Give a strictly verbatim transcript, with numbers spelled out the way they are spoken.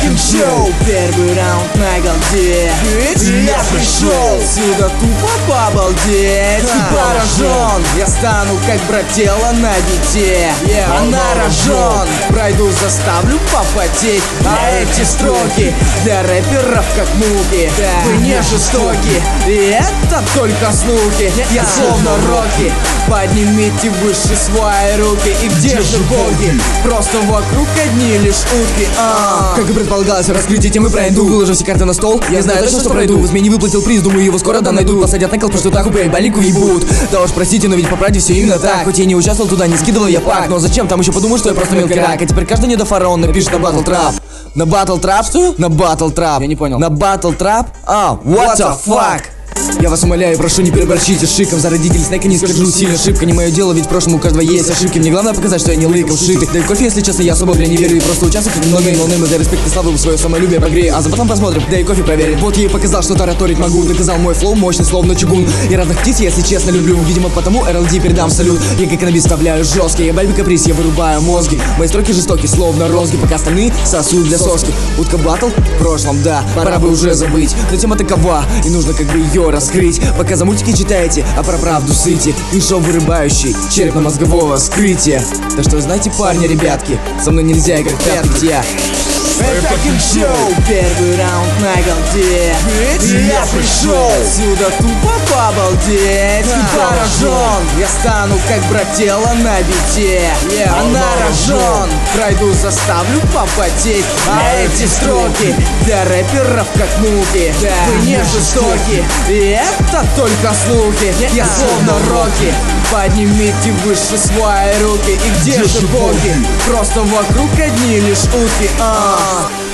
fucking show. Первый раунд на голде. Я пришел сюда тупо побалдеть. И поражен, я стану как брателло на бите. Она рожон, пройду, заставлю попотеть. А эти строки для рэперов как муки. Вы не жестоки, и это только слухи. Я словно Рокки, поднимите выше свои руки. И где же боги? Просто вокруг одни лишь утки. а. Как и предполагалось, раскрытие темы про инду. Выложу все карты на стол, я знаю точно, что пройду. В измене выплатил приз, думаю, его скоро да найдут. Посадят на кол, потому что так упрей балику ебут. Да уж простите, но ведь по правде все именно так. Хоть я не участвовал туда, не скидывал я пак. Но зачем, там еще подумаю, что я просто мелкий рак. А теперь каждый недофараон напишет на батл трап. На батл трап? Что? На батл трап. Я не понял. На батл трап? А, what the fuck? Я вас умоляю, прошу, не переборщите с шиком. За родителей снэка не скажу, сильно ошибка. Не мое дело, ведь в прошлом у каждого есть ошибки. Мне главное показать, что я не лыком шитый. Да и в кофе, если честно, я особо бля не верю. И просто участвую как много и ноунеймы. За респект и славу свое самолюбие погрею. А за потом посмотрим, да и кофе проверим. Вот я ей показал, что тараторить могу. Доказал мой флоу, мощный словно чугун. И разных птиц, если честно, люблю. Видимо, потому эр эл ди передам салют. Я как на вставляю жесткий. Я бальби каприз, я вырубаю мозги. Мои строки жестоки, словно розги. Пока остальные сосут для соски. Утка батл в прошлом, да, пора бы уже забыть. Но тема такова, и нужно как бы ее раскрыть. Пока за мультики читаете, а про правду сыте. И шоу вырубающий, черепно-мозгового скрытия. Да что знаете, парни, ребятки, со мной нельзя играть пятки, где я. Fucking show. Первый раунд на голде. Я пришел сюда тупо побалдеть. И поражен, я стану как брателло на бите. Она рожон, пройду, заставлю попотеть. А эти строки для рэперов как муки. Вы не жестоки, и это только слухи. Я словно Рокки, поднимите выше свои руки. И где же боги? Просто вокруг одни лишь утки. а.